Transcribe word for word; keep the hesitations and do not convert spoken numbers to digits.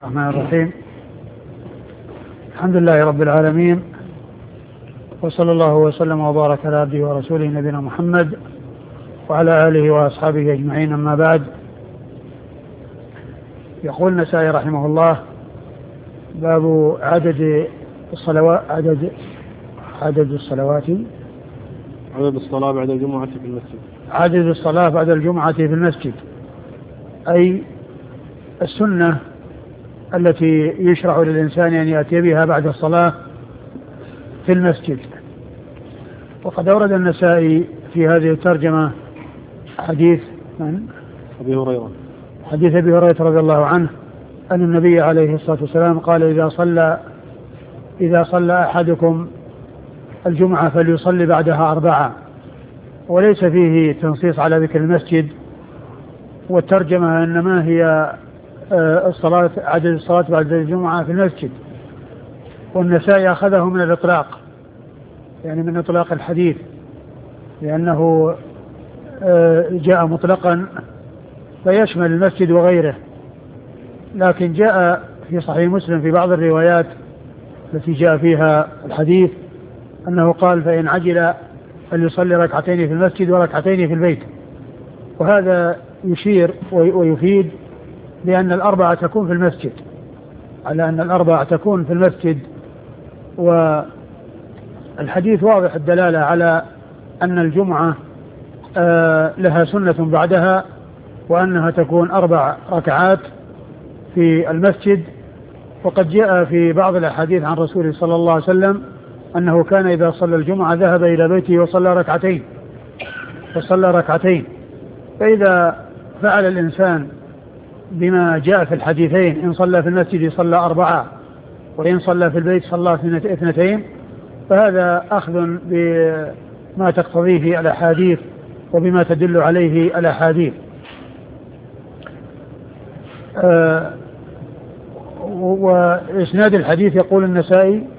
الرحمن الرحيم. الحمد لله رب العالمين، وصلى الله وسلم وبارك على عبده ورسوله نبينا محمد وعلى آله وأصحابه أجمعين، أما بعد. يقول النسائي رحمه الله: باب عدد الصلوات عدد عدد الصلوات عدد الصلاة بعد الجمعة في المسجد عدد الصلاة بعد الجمعة في المسجد، أي السنة التي يشرع للإنسان أن يأتي بها بعد الصلاة في المسجد. وقد أورد النسائي في هذه الترجمة حديث من؟ أبي هريرة حديث أبي هريرة رضي الله عنه أن النبي عليه الصلاة والسلام قال: إذا صلى إذا صلى أحدكم الجمعة فليصلي بعدها أربعة. وليس فيه تنصيص على ذكر المسجد، والترجمة إنما هي الصلاة عدد الصلاة بعد الجمعة في المسجد. والنسائي أخذه من الإطلاق، يعني من إطلاق الحديث، لأنه جاء مطلقا فيشمل المسجد وغيره. لكن جاء في صحيح مسلم في بعض الروايات التي جاء فيها الحديث أنه قال: فإن عجل فليصلي ركعتين في المسجد وركعتين في البيت. وهذا يشير ويفيد لأن الأربعة تكون في المسجد، على أن الأربعة تكون في المسجد. والحديث واضح الدلالة على أن الجمعة لها سنة بعدها، وأنها تكون أربع ركعات في المسجد. وقد جاء في بعض الأحاديث عن رسول صلى الله عليه وسلم أنه كان إذا صلى الجمعة ذهب إلى بيته وصلى ركعتين وصلى ركعتين فإذا فعل الإنسان بما جاء في الحديثين، إن صلى في المسجد صلى أربعة، وإن صلى في البيت صلى اثنتين، فهذا أخذ بما تقتضيه الأحاديث وبما تدل عليه الأحاديث. أه وإسناد الحديث يقول النسائي: